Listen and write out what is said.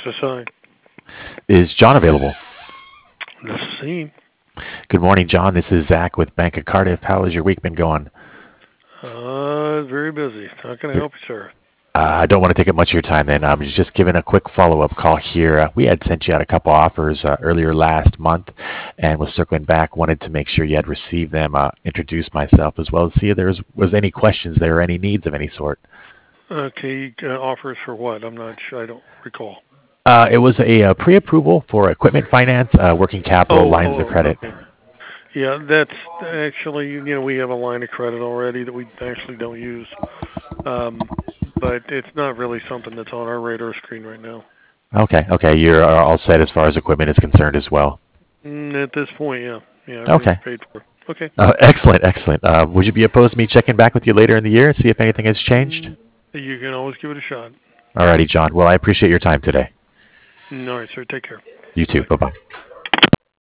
SSI. Is John available? This is he. Good morning, John. This is Zach with Bank of Cardiff. How has your week been going? Very busy. How can I help you, sir? I don't want to take up much of your time then. I'm just giving a quick follow-up call here. We had sent you out a couple offers earlier last month and was circling back. Wanted to make sure you had received them, introduce myself as well as see if there was any questions there or any needs of any sort. Okay, offers for what? I'm not sure. I don't recall. It was a pre-approval for equipment finance, working capital, lines of credit. Okay. Yeah, that's actually, we have a line of credit already that we actually don't use. But it's not really something that's on our radar screen right now. Okay. You're all set as far as equipment is concerned as well. At this point, yeah. Yeah, Okay. everything's paid for. Okay. Excellent. Would you be opposed to me checking back with you later in the year and see if anything has changed? You can always give it a shot. Alrighty, John. Well, I appreciate your time today. All right, sir. Take care. You too. Bye-bye.